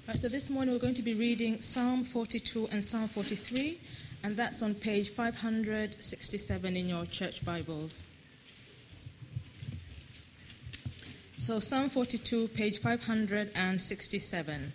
Right, so this morning we're going to be reading Psalm 42 and Psalm 43, and that's on page 567 in your church Bibles. So Psalm 42, page 567.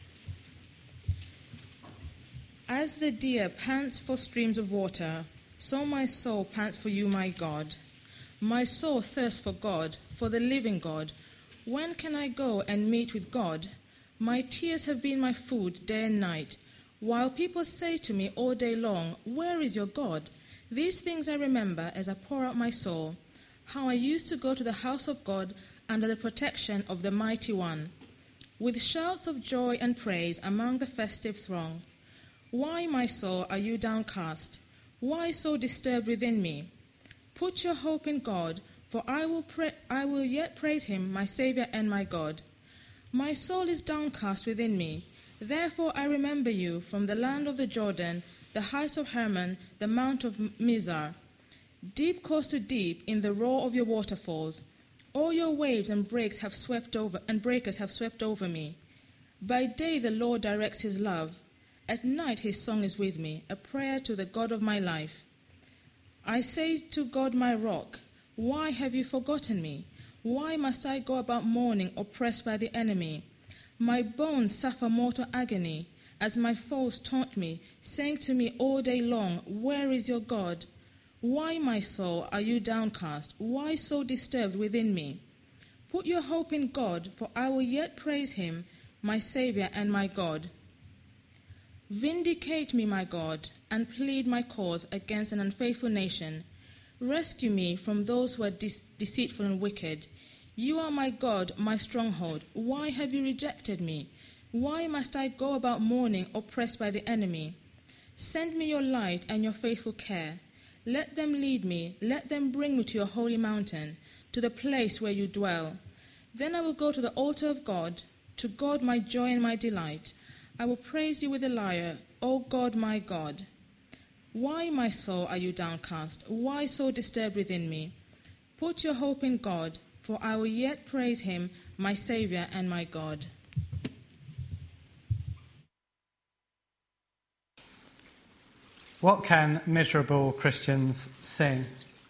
As the deer pants for streams of water, so my soul pants for you, my God. My soul thirsts for God, for the living God. When can I go and meet with God? My tears have been my food day and night, while people say to me all day long, "Where is your God?" These things I remember as I pour out my soul, how I used to go to the house of God under the protection of the Mighty One, with shouts of joy and praise among the festive throng. Why, my soul, are you downcast? Why so disturbed within me? Put your hope in God, for I will yet praise him, my Saviour and my God. My soul is downcast within me. Therefore I remember you from the land of the Jordan, the heights of Hermon, the mount of Mizar. Deep calls to deep in the roar of your waterfalls. All your waves and breakers have swept over me. By day the Lord directs his love. At night his song is with me, a prayer to the God of my life. I say to God, my rock, why have you forgotten me? Why must I go about mourning, oppressed by the enemy? My bones suffer mortal agony, as my foes taunt me, saying to me all day long, "Where is your God?" Why, my soul, are you downcast? Why so disturbed within me? Put your hope in God, for I will yet praise him, my Saviour and my God. Vindicate me, my God, and plead my cause against an unfaithful nation. Rescue me from those who are deceitful and wicked. You are my God, my stronghold. Why have you rejected me? Why must I go about mourning, oppressed by the enemy? Send me your light and your faithful care. Let them lead me. Let them bring me to your holy mountain, to the place where you dwell. Then I will go to the altar of God, to God my joy and my delight. I will praise you with the lyre, O God, my God. Why, my soul, are you downcast? Why so disturbed within me? Put your hope in God, for I will yet praise him, my Saviour and my God. What can miserable Christians sing?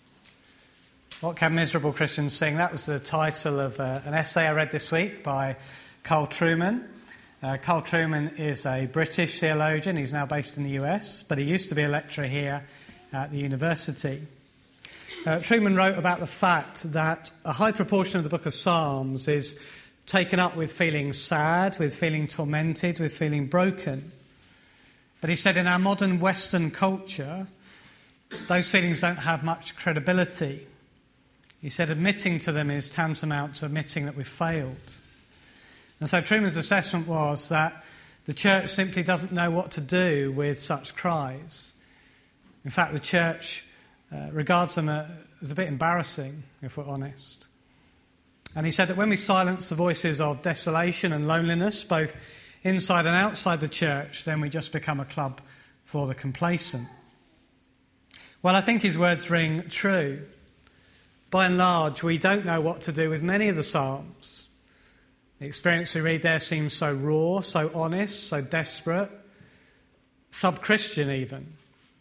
What can miserable Christians sing? That was the title of an essay I read this week by Carl Trueman. Carl Trueman is a British theologian. He's now based in the US, but he used to be a lecturer here at the university. Trueman wrote about the fact that a high proportion of the book of Psalms is taken up with feeling sad, with feeling tormented, with feeling broken. But he said in our modern Western culture, those feelings don't have much credibility. He said admitting to them is tantamount to admitting that we've failed. And so Trueman's assessment was that the church simply doesn't know what to do with such cries. In fact, the church regards them as a bit embarrassing, if we're honest. And he said that when we silence the voices of desolation and loneliness, both inside and outside the church, then we just become a club for the complacent. Well, I think his words ring true. By and large, we don't know what to do with many of the Psalms. The experience we read there seems so raw, so honest, so desperate, sub-Christian even.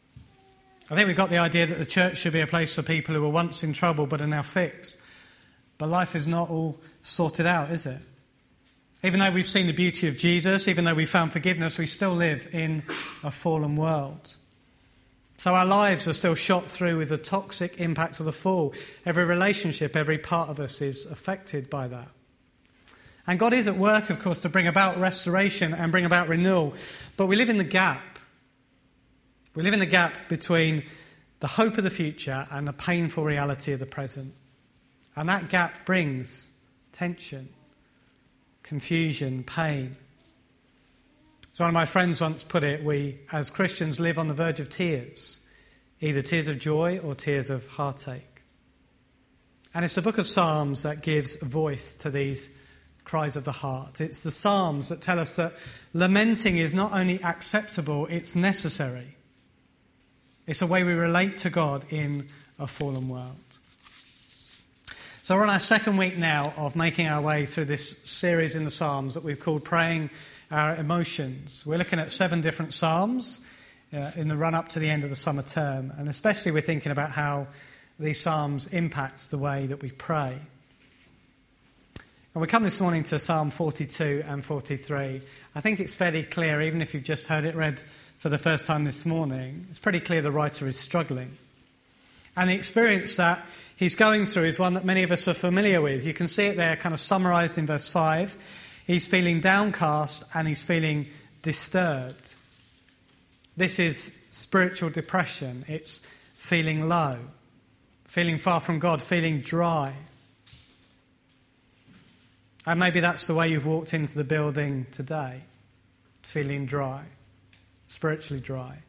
I think we've got the idea that the church should be a place for people who were once in trouble but are now fixed. But life is not all sorted out, is it? Even though we've seen the beauty of Jesus, even though we've found forgiveness, we still live in a fallen world. So our lives are still shot through with the toxic impacts of the fall. Every relationship, every part of us is affected by that. And God is at work, of course, to bring about restoration and bring about renewal. But we live in the gap. We live in the gap between the hope of the future and the painful reality of the present. And that gap brings tension, confusion, pain. As one of my friends once put it, we, as Christians, live on the verge of tears, either tears of joy or tears of heartache. And it's the book of Psalms that gives voice to these cries of the heart. It's the Psalms that tell us that lamenting is not only acceptable, it's necessary. It's a way we relate to God in a fallen world. So we're on our second week now of making our way through this series in the Psalms that we've called Praying our emotions. We're looking at 7 different psalms in the run-up to the end of the summer term, and especially we're thinking about how these psalms impact the way that we pray. And we come this morning to Psalm 42 and 43. I think it's fairly clear, even if you've just heard it read for the first time this morning, it's pretty clear the writer is struggling. And the experience that he's going through is one that many of us are familiar with. You can see it there kind of summarised in verse 5. He's feeling downcast and he's feeling disturbed. This is spiritual depression. It's feeling low, feeling far from God, feeling dry. And maybe that's the way you've walked into the building today, feeling dry, spiritually dry.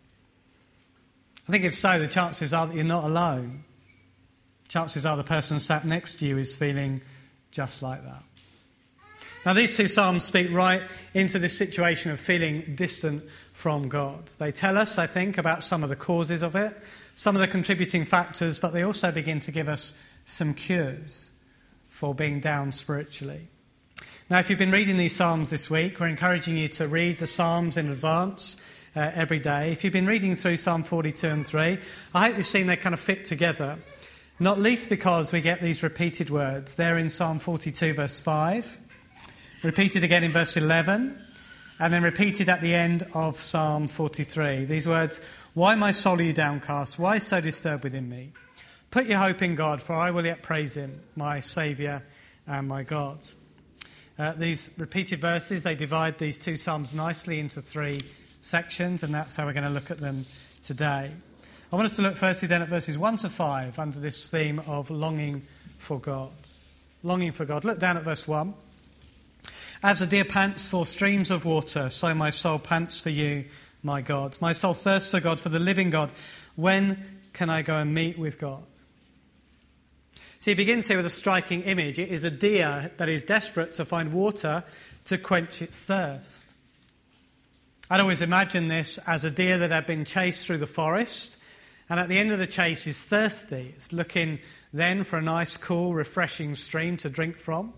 I think if so, the chances are that you're not alone. Chances are the person sat next to you is feeling just like that. Now, these 2 psalms speak right into this situation of feeling distant from God. They tell us, I think, about some of the causes of it, some of the contributing factors, but they also begin to give us some cures for being down spiritually. Now, if you've been reading these psalms this week, we're encouraging you to read the psalms in advance every day. If you've been reading through Psalm 42 and 3, I hope you've seen they kind of fit together, not least because we get these repeated words. They're in Psalm 42 verse 5, repeated again in verse 11, and then repeated at the end of Psalm 43. These words, "Why, my soul, are you downcast? Why so disturbed within me? Put your hope in God, for I will yet praise him, my Saviour and my God." These repeated verses, they divide these 2 psalms nicely into 3 sections, and that's how we're going to look at them today. I want us to look firstly then at verses 1 to 5 under this theme of longing for God. Longing for God. Look down at verse 1. "As a deer pants for streams of water, so my soul pants for you, my God. My soul thirsts for God, for the living God. When can I go and meet with God?" See, he begins here with a striking image. It is a deer that is desperate to find water to quench its thirst. I'd always imagined this as a deer that had been chased through the forest, and at the end of the chase is thirsty. It's looking then for a nice, cool, refreshing stream to drink from.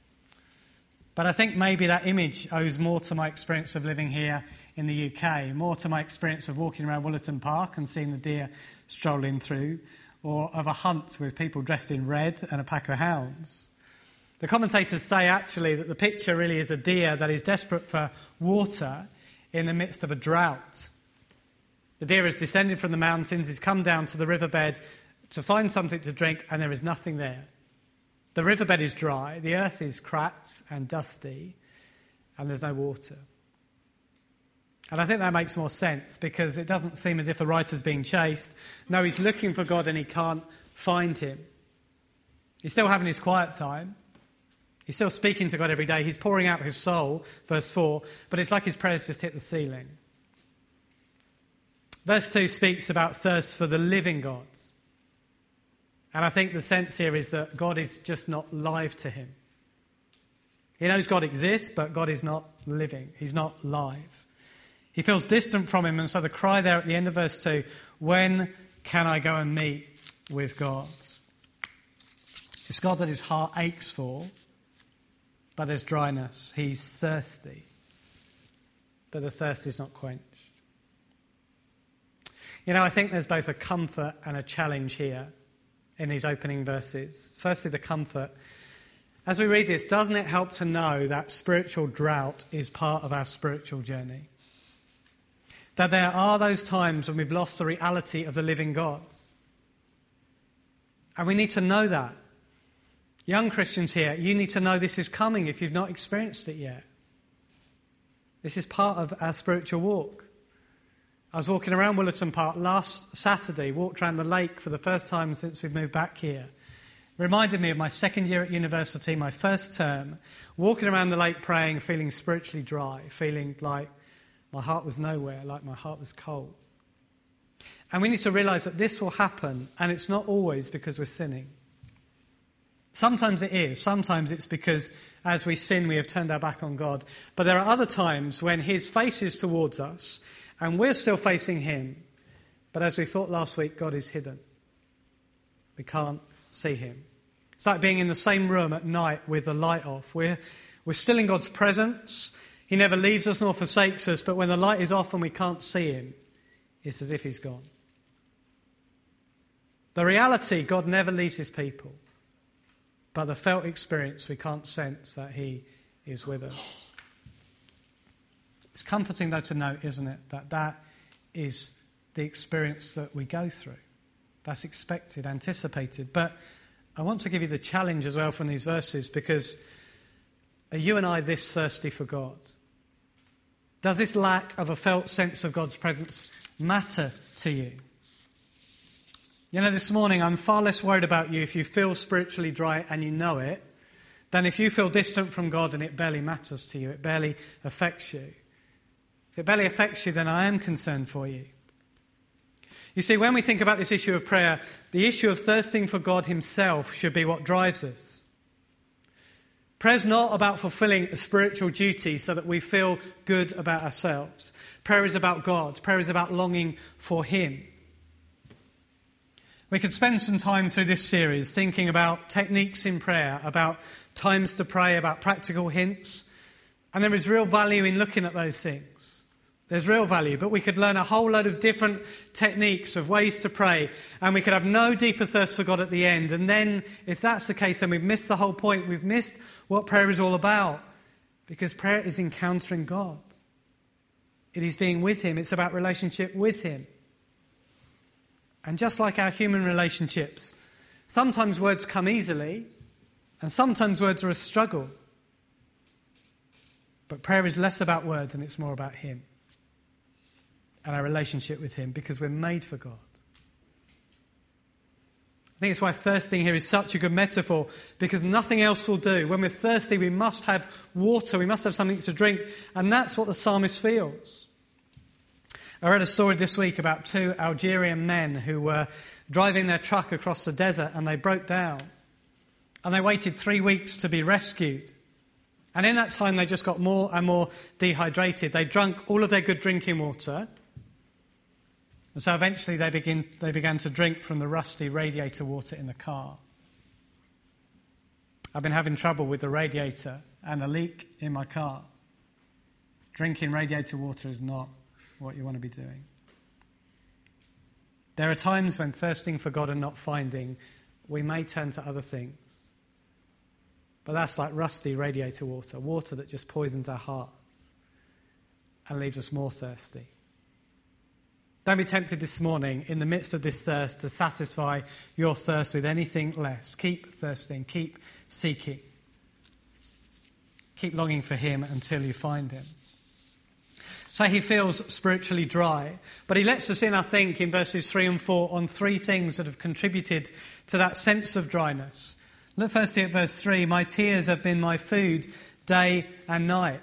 But I think maybe that image owes more to my experience of living here in the UK, more to my experience of walking around Woollerton Park and seeing the deer strolling through, or of a hunt with people dressed in red and a pack of hounds. The commentators say actually that the picture really is a deer that is desperate for water in the midst of a drought. The deer has descended from the mountains, he's come down to the riverbed to find something to drink, and there is nothing there. The riverbed is dry, the earth is cracked and dusty, and there's no water. And I think that makes more sense because it doesn't seem as if the writer's being chased. No, he's looking for God and he can't find him. He's still having his quiet time. He's still speaking to God every day. He's pouring out his soul, verse 4, but it's like his prayers just hit the ceiling. Verse 2 speaks about thirst for the living God. And I think the sense here is that God is just not live to him. He knows God exists, but God is not living. He's not live. He feels distant from him, and so the cry there at the end of verse 2, when can I go and meet with God? It's God that his heart aches for, but there's dryness. He's thirsty, but the thirst is not quenched. You know, I think there's both a comfort and a challenge here in these opening verses. Firstly, the comfort. As we read this, doesn't it help to know that spiritual drought is part of our spiritual journey? That there are those times when we've lost the reality of the living God. And we need to know that. Young Christians here, you need to know this is coming if you've not experienced it yet. This is part of our spiritual walk. I was walking around Woollerton Park last Saturday, walked around the lake for the first time since we've moved back here. It reminded me of my second year at university, my first term, walking around the lake praying, feeling spiritually dry, feeling like my heart was nowhere, like my heart was cold. And we need to realise that this will happen, and it's not always because we're sinning. Sometimes it is. Sometimes it's because as we sin, we have turned our back on God. But there are other times when his face is towards us, and we're still facing him. But as we thought last week, God is hidden. We can't see him. It's like being in the same room at night with the light off. We're still in God's presence. He never leaves us nor forsakes us, but when the light is off and we can't see him, it's as if he's gone. The reality, God never leaves his people. But the felt experience, we can't sense that he is with us. It's comforting, though, to note, isn't it, that is the experience that we go through. That's expected, anticipated. But I want to give you the challenge as well from these verses, because are you and I this thirsty for God? Does this lack of a felt sense of God's presence matter to you? You know, this morning I'm far less worried about you if you feel spiritually dry and you know it, than if you feel distant from God and it barely matters to you, it barely affects you. If it barely affects you, then I am concerned for you. You see, when we think about this issue of prayer, the issue of thirsting for God himself should be what drives us. Prayer's not about fulfilling a spiritual duty so that we feel good about ourselves. Prayer is about God. Prayer is about longing for him. We could spend some time through this series thinking about techniques in prayer, about times to pray, about practical hints. And there is real value in looking at those things. There's real value, but we could learn a whole load of different techniques of ways to pray, and we could have no deeper thirst for God at the end. And then, if that's the case, then we've missed the whole point. We've missed what prayer is all about, because prayer is encountering God. It is being with him. It's about relationship with him. And just like our human relationships, sometimes words come easily, and sometimes words are a struggle. But prayer is less about words and it's more about him and our relationship with him, because we're made for God. I think it's why thirsting here is such a good metaphor, because nothing else will do. When we're thirsty, we must have water, we must have something to drink, and that's what the psalmist feels. I read a story this week about two Algerian men who were driving their truck across the desert and they broke down. And they waited 3 weeks to be rescued. And in that time they just got more and more dehydrated. They drank all of their good drinking water. And so eventually they began to drink from the rusty radiator water in the car. I've been having trouble with the radiator and a leak in my car. Drinking radiator water is not what you want to be doing. There are times when thirsting for God and not finding, we may turn to other things. But that's like rusty radiator water, water that just poisons our hearts and leaves us more thirsty. Don't be tempted this morning, in the midst of this thirst, to satisfy your thirst with anything less. Keep thirsting, keep seeking. Keep longing for him until you find him. So he feels spiritually dry, but he lets us in, I think, in verses 3 and 4 on 3 things that have contributed to that sense of dryness. Look firstly at verse 3. My tears have been my food day and night.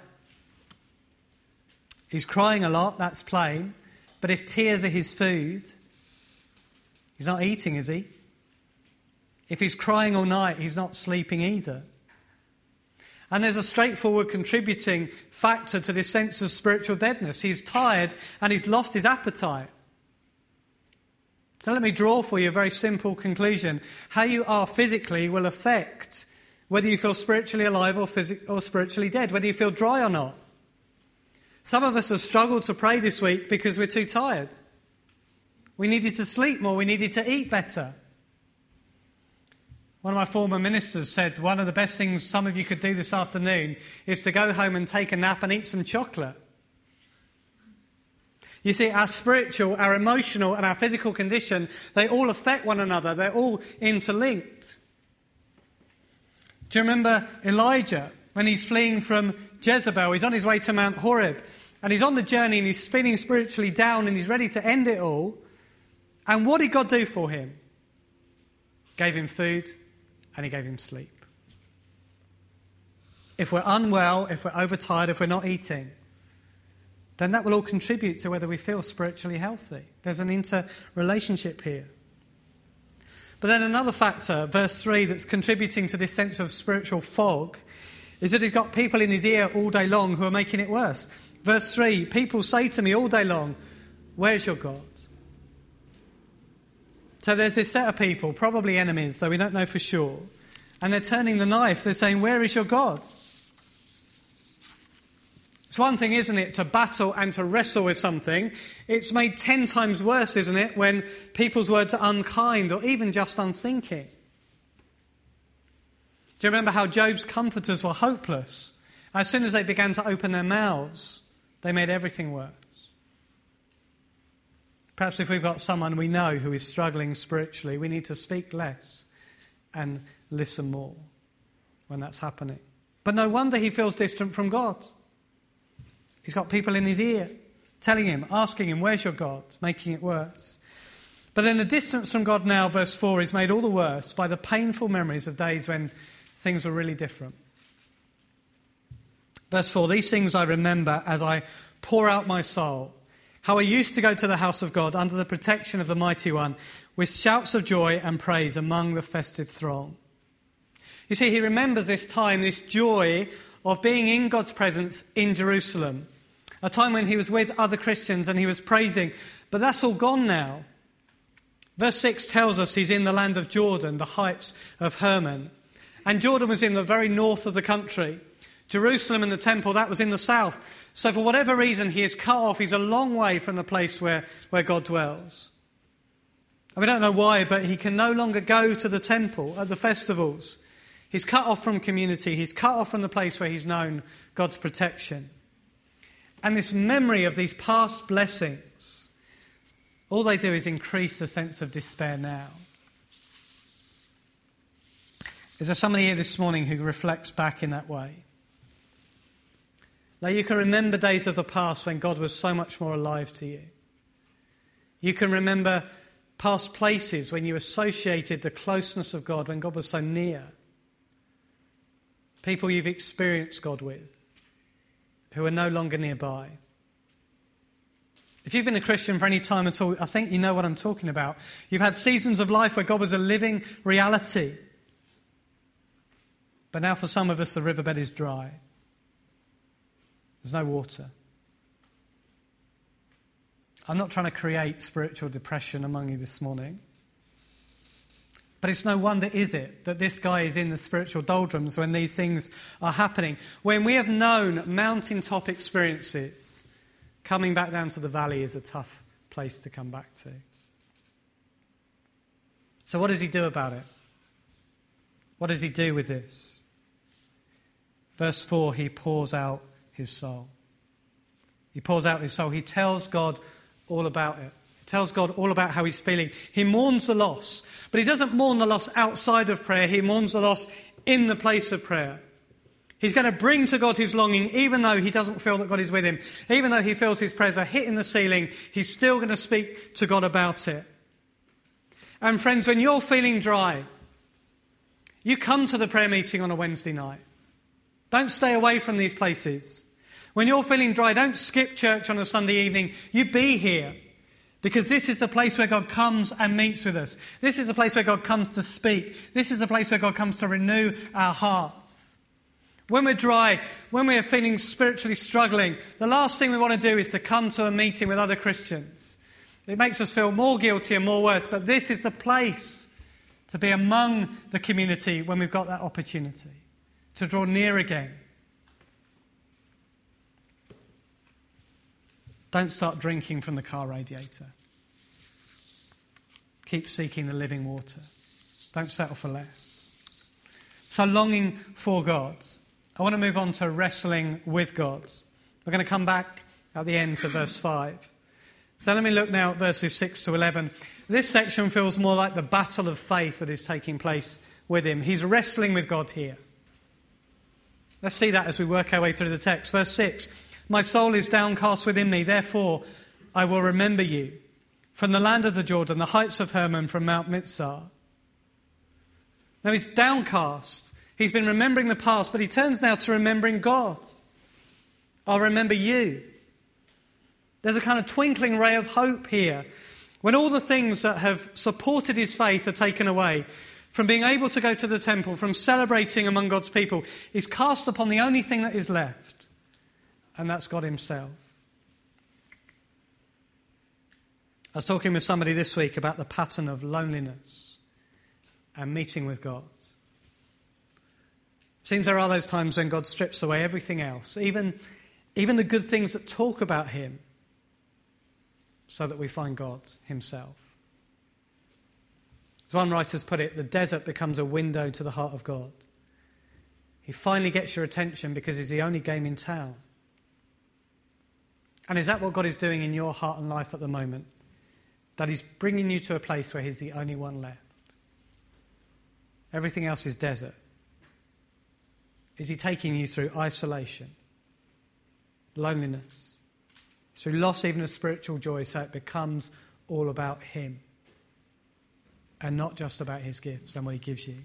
He's crying a lot, that's plain, but if tears are his food, he's not eating, is he? If he's crying all night, he's not sleeping either. And there's a straightforward contributing factor to this sense of spiritual deadness. He's tired and he's lost his appetite. So let me draw for you a very simple conclusion. How you are physically will affect whether you feel spiritually alive or spiritually dead, whether you feel dry or not. Some of us have struggled to pray this week because we're too tired. We needed to sleep more. We needed to eat better. One of my former ministers said one of the best things some of you could do this afternoon is to go home and take a nap and eat some chocolate. You see, our spiritual, our emotional and our physical condition, they all affect one another. They're all interlinked. Do you remember Elijah when he's fleeing from Jezebel? He's on his way to Mount Horeb and he's on the journey and he's feeling spiritually down and he's ready to end it all. And what did God do for him? Gave him food. And he gave him sleep. If we're unwell, if we're overtired, if we're not eating, then that will all contribute to whether we feel spiritually healthy. There's an interrelationship here. But then another factor, verse 3, that's contributing to this sense of spiritual fog is that he's got people in his ear all day long who are making it worse. Verse 3, people say to me all day long, where's your God? So there's this set of people, probably enemies, though we don't know for sure, and they're turning the knife. They're saying, where is your God? It's one thing, isn't it, to battle and to wrestle with something. It's made 10 times worse, isn't it, when people's words are unkind or even just unthinking. Do you remember how Job's comforters were hopeless? As soon as they began to open their mouths, they made everything worse. Perhaps if we've got someone we know who is struggling spiritually, we need to speak less and listen more when that's happening. But no wonder he feels distant from God. He's got people in his ear telling him, asking him, where's your God? Making it worse. But then the distance from God now, verse 4, is made all the worse by the painful memories of days when things were really different. Verse 4, these things I remember as I pour out my soul. How I used to go to the house of God under the protection of the Mighty One with shouts of joy and praise among the festive throng. You see, he remembers this time, this joy of being in God's presence in Jerusalem. A time when he was with other Christians and he was praising. But that's all gone now. Verse 6 tells us he's in the land of Jordan, the heights of Hermon. And Jordan was in the very north of the country. Jerusalem and the temple, that was in the south. So for whatever reason, he is cut off. He's a long way from the place where God dwells. And we don't know why, but he can no longer go to the temple at the festivals. He's cut off from community. He's cut off from the place where he's known God's protection. And this memory of these past blessings, all they do is increase the sense of despair now. Is there somebody here this morning who reflects back in that way? Now, you can remember days of the past when God was so much more alive to you. You can remember past places when you associated the closeness of God, when God was so near. People you've experienced God with, who are no longer nearby. If you've been a Christian for any time at all, I think you know what I'm talking about. You've had seasons of life where God was a living reality. But now for some of us, the riverbed is dry. There's no water. I'm not trying to create spiritual depression among you this morning. But it's no wonder, is it, that this guy is in the spiritual doldrums when these things are happening. When we have known mountaintop experiences, coming back down to the valley is a tough place to come back to. So what does he do about it? What does he do with this? Verse 4, he pours out his soul. He pours out his soul. He tells God all about it. He tells God all about how he's feeling. He mourns the loss, but he doesn't mourn the loss outside of prayer. He mourns the loss in the place of prayer. He's going to bring to God his longing, even though he doesn't feel that God is with him. Even though he feels his prayers are hitting the ceiling, he's still going to speak to God about it. And friends, when you're feeling dry, you come to the prayer meeting on a Wednesday night. Don't stay away from these places. When you're feeling dry, don't skip church on a Sunday evening. You be here. Because this is the place where God comes and meets with us. This is the place where God comes to speak. This is the place where God comes to renew our hearts. When we're dry, when we're feeling spiritually struggling, the last thing we want to do is to come to a meeting with other Christians. It makes us feel more guilty and more worse. But this is the place to be among the community when we've got that opportunity. To draw near again. Don't start drinking from the car radiator. Keep seeking the living water. Don't settle for less. So longing for God. I want to move on to wrestling with God. We're going to come back at the end to verse 5. So let me look now at verses 6 to 11. This section feels more like the battle of faith that is taking place with him. He's wrestling with God here. Let's see that as we work our way through the text. Verse 6, my soul is downcast within me, therefore I will remember you. From the land of the Jordan, the heights of Hermon, from Mount Mizar. Now he's downcast. He's been remembering the past, but he turns now to remembering God. I'll remember you. There's a kind of twinkling ray of hope here. When all the things that have supported his faith are taken away, from being able to go to the temple, from celebrating among God's people, is cast upon the only thing that is left, and that's God himself. I was talking with somebody this week about the pattern of loneliness and meeting with God. It seems there are those times when God strips away everything else, even even the good things that talk about him, so that we find God himself. As one writer's put it, the desert becomes a window to the heart of God. He finally gets your attention because he's the only game in town. And is that what God is doing in your heart and life at the moment? That he's bringing you to a place where he's the only one left. Everything else is desert. Is he taking you through isolation, loneliness, through loss even of spiritual joy, so it becomes all about him and not just about his gifts and what he gives you?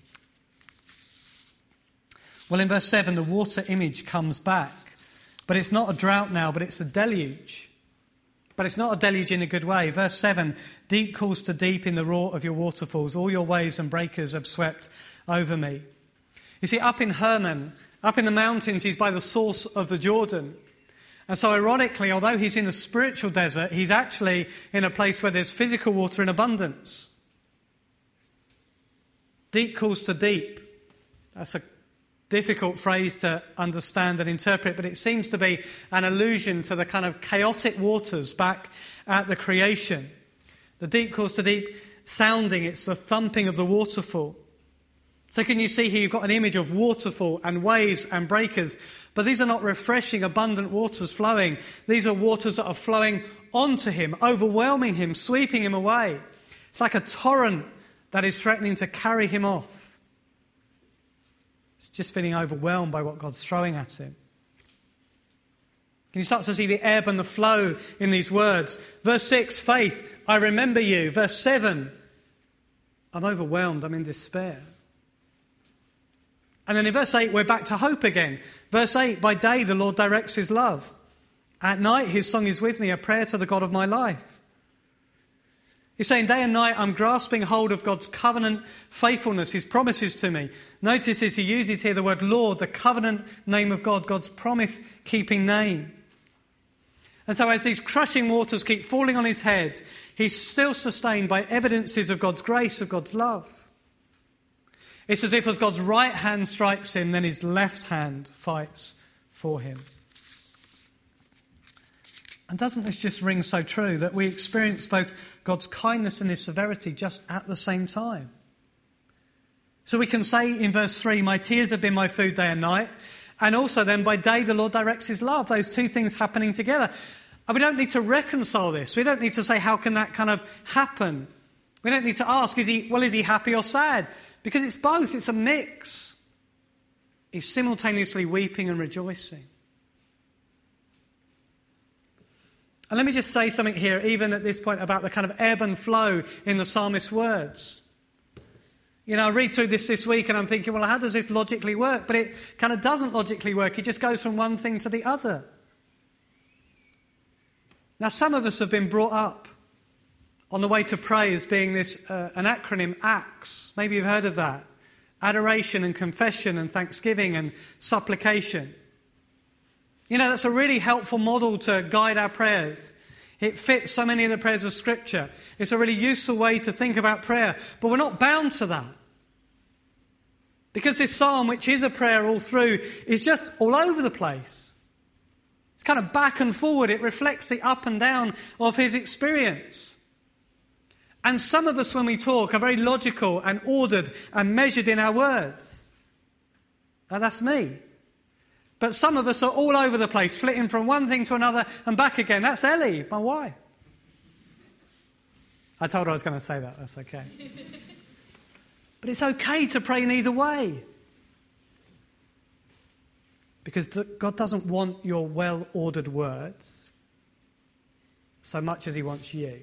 Well, in verse 7, the water image comes back. But it's not a drought now, but it's a deluge. But it's not a deluge in a good way. Verse 7, deep calls to deep in the roar of your waterfalls. All your waves and breakers have swept over me. You see, up in Hermon, up in the mountains, he's by the source of the Jordan. And so ironically, although he's in a spiritual desert, he's actually in a place where there's physical water in abundance. Deep calls to deep. That's a difficult phrase to understand and interpret, but it seems to be an allusion to the kind of chaotic waters back at the creation. The deep calls to deep sounding, it's the thumping of the waterfall. So can you see here you've got an image of waterfall and waves and breakers, but these are not refreshing, abundant waters flowing. These are waters that are flowing onto him, overwhelming him, sweeping him away. It's like a torrent that is threatening to carry him off. It's just feeling overwhelmed by what God's throwing at him. Can you start to see the ebb and the flow in these words? Verse 6, faith, I remember you. Verse 7, I'm overwhelmed, I'm in despair. And then in verse 8, we're back to hope again. Verse 8, by day the Lord directs his love. At night his song is with me, a prayer to the God of my life. He's saying day and night I'm grasping hold of God's covenant faithfulness, his promises to me. Notice as he uses here the word Lord, the covenant name of God, God's promise-keeping name. And so as these crushing waters keep falling on his head, he's still sustained by evidences of God's grace, of God's love. It's as if as God's right hand strikes him, then his left hand fights for him. And doesn't this just ring so true that we experience both God's kindness and his severity just at the same time? So we can say in verse 3, my tears have been my food day and night. And also then by day the Lord directs his love. Those two things happening together. And we don't need to reconcile this. We don't need to say, how can that kind of happen? We don't need to ask, is he happy or sad? Because it's both. It's a mix. He's simultaneously weeping and rejoicing. And let me just say something here, even at this point, about the kind of ebb and flow in the psalmist's words. You know, I read through this week and I'm thinking, well, how does this logically work? But it kind of doesn't logically work. It just goes from one thing to the other. Now, some of us have been brought up on the way to pray as being this, an acronym, ACTS. Maybe you've heard of that. Adoration and confession and thanksgiving and supplication. You know, that's a really helpful model to guide our prayers. It fits so many of the prayers of Scripture. It's a really useful way to think about prayer. But we're not bound to that. Because this psalm, which is a prayer all through, is just all over the place. It's kind of back and forward. It reflects the up and down of his experience. And some of us, when we talk, are very logical and ordered and measured in our words. And that's me. But some of us are all over the place, flitting from one thing to another and back again. That's Ellie, my wife. I told her I was going to say that. That's okay. But it's okay to pray in either way. Because God doesn't want your well-ordered words so much as he wants you.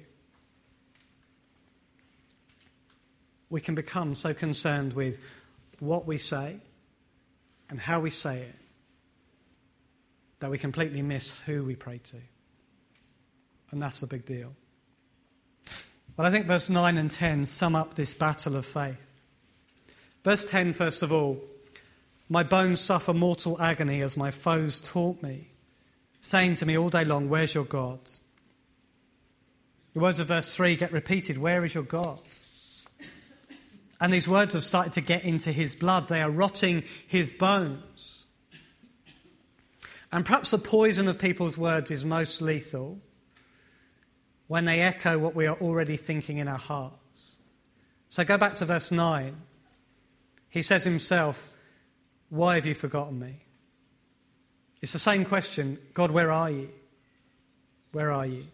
We can become so concerned with what we say and how we say it that we completely miss who we pray to. And that's the big deal. But I think verse 9 and 10 sum up this battle of faith. Verse 10, first of all, my bones suffer mortal agony as my foes taunt me, saying to me all day long, where's your God? The words of verse 3 get repeated, where is your God? And these words have started to get into his blood. They are rotting his bones. And perhaps the poison of people's words is most lethal when they echo what we are already thinking in our hearts. So go back to verse 9. He says himself, "Why have you forgotten me?" It's the same question. God, where are you? Where are you?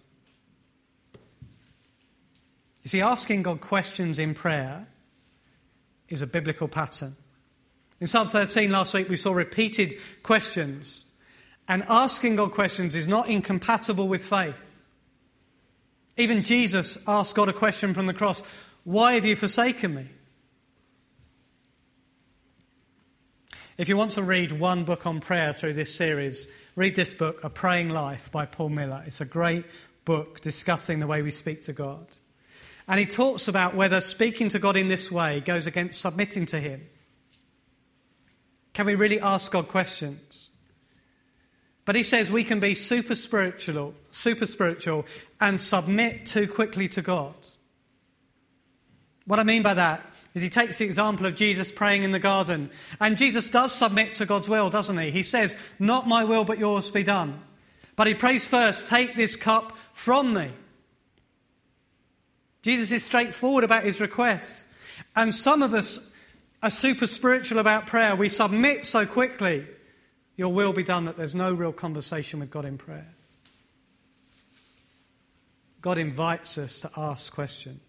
You see, asking God questions in prayer is a biblical pattern. In Psalm 13 last week we saw repeated questions. And asking God questions is not incompatible with faith. Even Jesus asked God a question from the cross, "Why have you forsaken me?" If you want to read one book on prayer through this series, read this book, A Praying Life by Paul Miller. It's a great book discussing the way we speak to God. And he talks about whether speaking to God in this way goes against submitting to him. Can we really ask God questions? But he says we can be super spiritual and submit too quickly to God. What I mean by that is he takes the example of Jesus praying in the garden. And Jesus does submit to God's will, doesn't he? He says, "Not my will, but yours be done." But he prays first, "Take this cup from me." Jesus is straightforward about his requests. And some of us are super spiritual about prayer. We submit so quickly, "Your will be done," that there's no real conversation with God in prayer. God invites us to ask questions.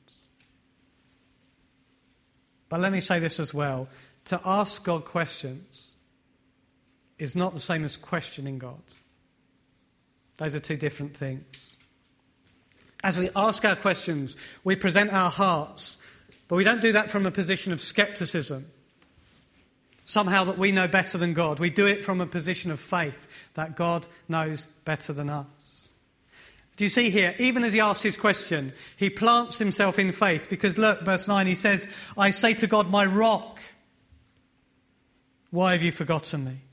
But let me say this as well. To ask God questions is not the same as questioning God. Those are two different things. As we ask our questions, we present our hearts, but we don't do that from a position of scepticism. Somehow that we know better than God. We do it from a position of faith that God knows better than us. Do you see here, even as he asks his question, he plants himself in faith because look, verse 9, he says, "I say to God, my rock, why have you forgotten me?"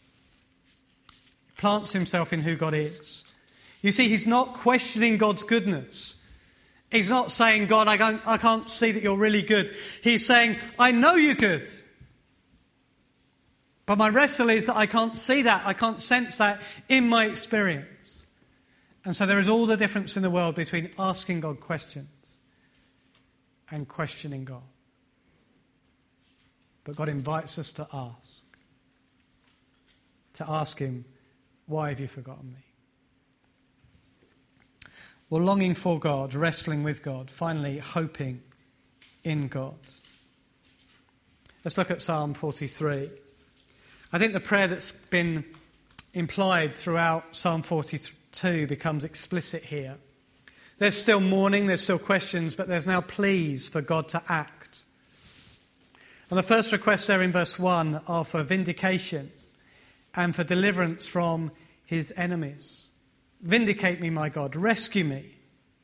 He plants himself in who God is. You see, he's not questioning God's goodness. He's not saying, "God, I can't see that you're really good." He's saying, "I know you're good. But my wrestle is that I can't see that. I can't sense that in my experience." And so there is all the difference in the world between asking God questions and questioning God. But God invites us to ask him, "Why have you forgotten me?" Well, longing for God, wrestling with God, finally hoping in God. Let's look at Psalm 43. I think the prayer that's been implied throughout Psalm 42 becomes explicit here. There's still mourning, there's still questions, but there's now pleas for God to act. And the first requests there in verse 1 are for vindication and for deliverance from his enemies. Vindicate me, my God, rescue me.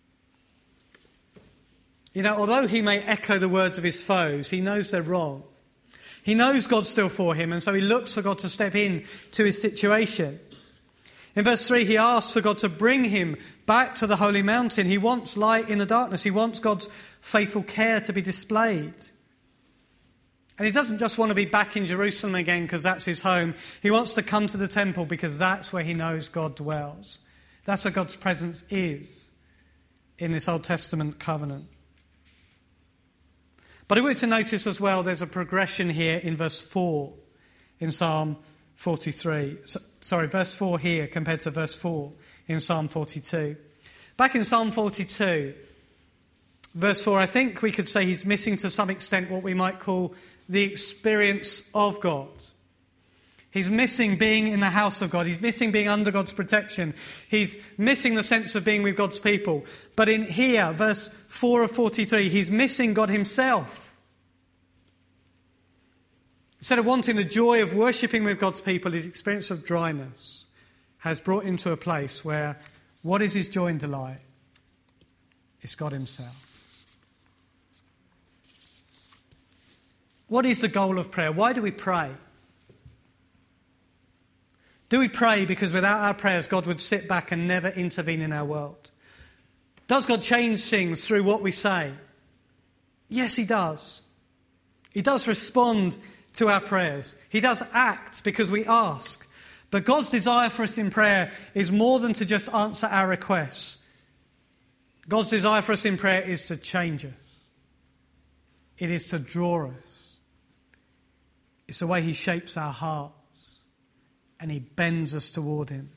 You know, although he may echo the words of his foes, he knows they're wrong. He knows God's still for him, and so he looks for God to step in to his situation. In verse 3, he asks for God to bring him back to the holy mountain. He wants light in the darkness. He wants God's faithful care to be displayed. And he doesn't just want to be back in Jerusalem again because that's his home. He wants to come to the temple because that's where he knows God dwells. That's where God's presence is in this Old Testament covenant. But I want you to notice as well there's a progression here in verse 4 in Psalm 43. Verse 4 here compared to verse 4 in Psalm 42. Back in Psalm 42, verse 4, I think we could say he's missing to some extent what we might call the experience of God. He's missing being in the house of God. He's missing being under God's protection. He's missing the sense of being with God's people. But in here, verse 4 of 43, he's missing God himself. Instead of wanting the joy of worshipping with God's people, his experience of dryness has brought him to a place where what is his joy and delight? It's God himself. What is the goal of prayer? Why do we pray? Do we pray because without our prayers God would sit back and never intervene in our world? Does God change things through what we say? Yes, he does. He does respond to our prayers. He does act because we ask. But God's desire for us in prayer is more than to just answer our requests. God's desire for us in prayer is to change us. It is to draw us. It's the way he shapes our hearts and he bends us toward him.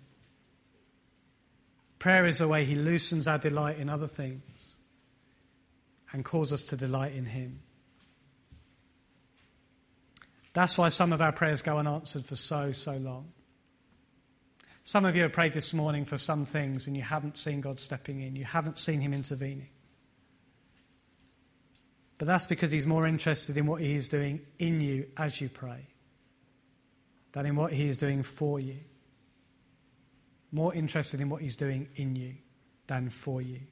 Prayer is the way he loosens our delight in other things and calls us to delight in him. That's why some of our prayers go unanswered for so long. Some of you have prayed this morning for some things and you haven't seen God stepping in. You haven't seen him intervening. But that's because he's more interested in what he is doing in you as you pray than in what he is doing for you. More interested in what he's doing in you than for you.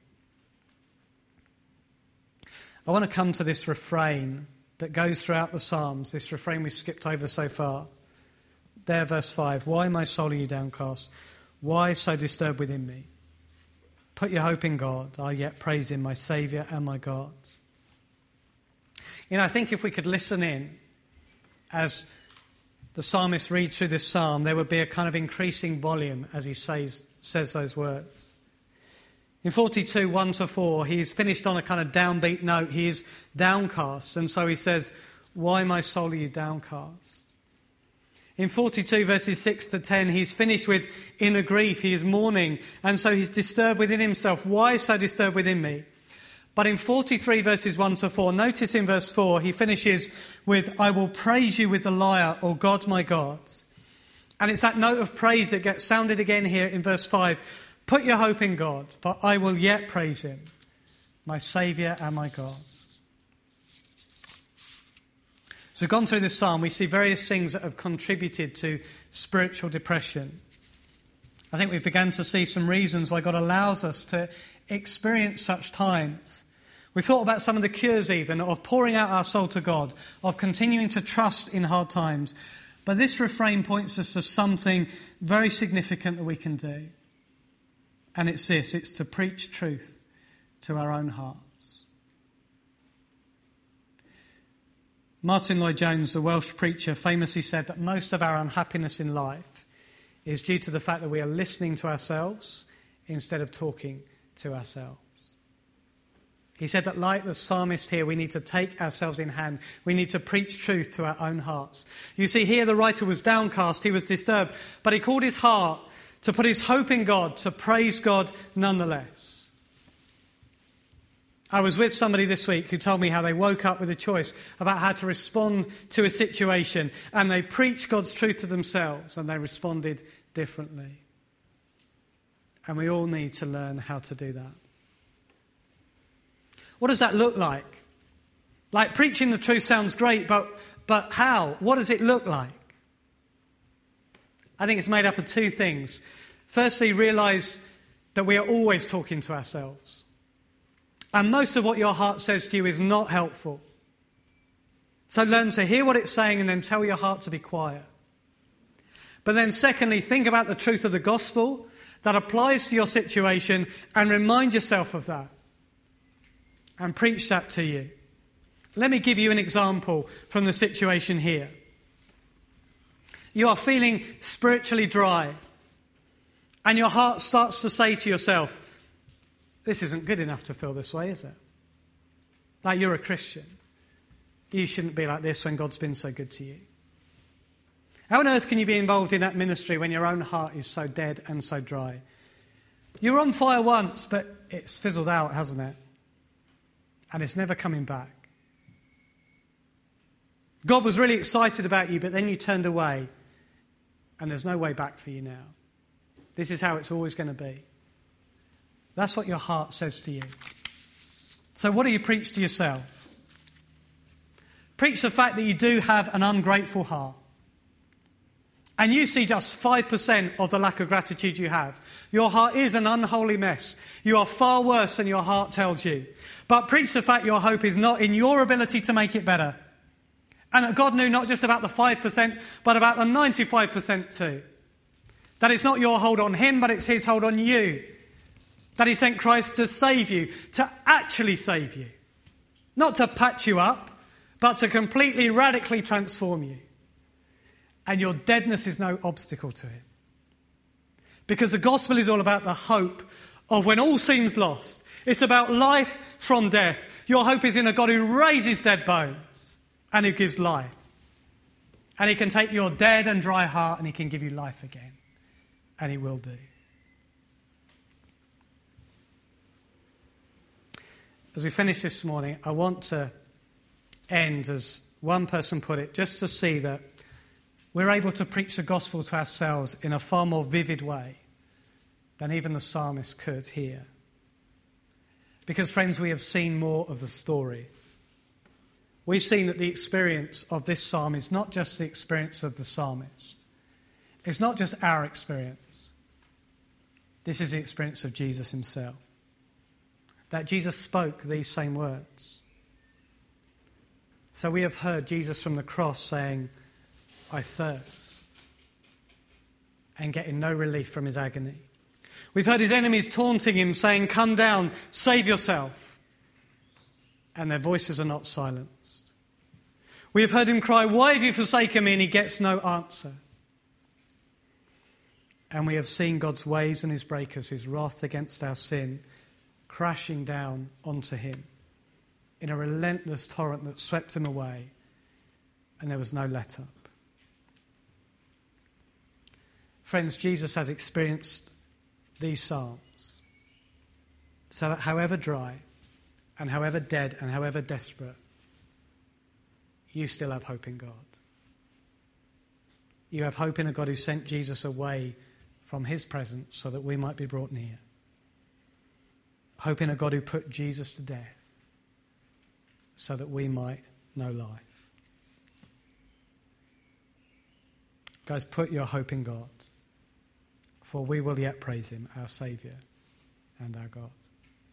I want to come to this refrain that goes throughout the Psalms, this refrain we've skipped over so far. There, verse 5, why, my soul, are you downcast? Why so disturbed within me? Put your hope in God. I'll yet praise him, my Saviour and my God. You know, I think if we could listen in as the psalmist reads through this psalm, there would be a kind of increasing volume as he says those words. In 42, 1-4, he's finished on a kind of downbeat note. He is downcast. And so he says, why, my soul, are you downcast? In 42, verses 6-10, he's finished with inner grief. He is mourning. And so he's disturbed within himself. Why so disturbed within me? But in 43, verses 1-4, notice in verse 4, he finishes with, I will praise you with the lyre, O God, my God. And it's that note of praise that gets sounded again here in verse 5. Put your hope in God, for I will yet praise him, my Saviour and my God. So we've gone through this psalm. We see various things that have contributed to spiritual depression. I think we've begun to see some reasons why God allows us to experience such times. We thought about some of the cures even of pouring out our soul to God, of continuing to trust in hard times. But this refrain points us to something very significant that we can do. And it's this, it's to preach truth to our own hearts. Martin Lloyd-Jones, the Welsh preacher, famously said that most of our unhappiness in life is due to the fact that we are listening to ourselves instead of talking to ourselves. He said that like the psalmist here, we need to take ourselves in hand. We need to preach truth to our own hearts. You see, here the writer was downcast, he was disturbed, but he called his heart to put his hope in God, to praise God nonetheless. I was with somebody this week who told me how they woke up with a choice about how to respond to a situation, and they preached God's truth to themselves and they responded differently. And we all need to learn how to do that. What does that look like? Like, preaching the truth sounds great, but how? What does it look like? I think it's made up of two things. Firstly, realise that we are always talking to ourselves. And most of what your heart says to you is not helpful. So learn to hear what it's saying and then tell your heart to be quiet. But then secondly, think about the truth of the gospel that applies to your situation and remind yourself of that. And preach that to you. Let me give you an example from the situation here. You are feeling spiritually dry, and your heart starts to say to yourself, this isn't good enough to feel this way, is it? Like, you're a Christian. You shouldn't be like this when God's been so good to you. How on earth can you be involved in that ministry when your own heart is so dead and so dry? You were on fire once, but it's fizzled out, hasn't it? And it's never coming back. God was really excited about you, but then you turned away. And there's no way back for you now. This is how it's always going to be. That's what your heart says to you. So what do you preach to yourself? Preach the fact that you do have an ungrateful heart. And you see just 5% of the lack of gratitude you have. Your heart is an unholy mess. You are far worse than your heart tells you. But preach the fact your hope is not in your ability to make it better. And that God knew not just about the 5%, but about the 95% too. That it's not your hold on him, but it's his hold on you. That he sent Christ to save you, to actually save you. Not to patch you up, but to completely, radically transform you. And your deadness is no obstacle to it. Because the gospel is all about the hope of when all seems lost. It's about life from death. Your hope is in a God who raises dead bones and who gives life. And he can take your dead and dry heart and he can give you life again. And he will do. As we finish this morning, I want to end, as one person put it, just to see that we're able to preach the gospel to ourselves in a far more vivid way than even the psalmist could here. Because, friends, we have seen more of the story. We've seen that the experience of this psalm is not just the experience of the psalmist. It's not just our experience. This is the experience of Jesus himself. That Jesus spoke these same words. So we have heard Jesus from the cross saying, I thirst, and getting no relief from his agony. We've heard his enemies taunting him, saying, come down, save yourself. And their voices are not silenced. We have heard him cry, why have you forsaken me? And he gets no answer. And we have seen God's waves and his breakers, his wrath against our sin, crashing down onto him in a relentless torrent that swept him away, and there was no let up. Friends, Jesus has experienced these psalms so that however dry and however dead and however desperate, you still have hope in God. You have hope in a God who sent Jesus away from his presence so that we might be brought near. Hope in a God who put Jesus to death so that we might know life. Guys, put your hope in God, for we will yet praise him, our Saviour and our God.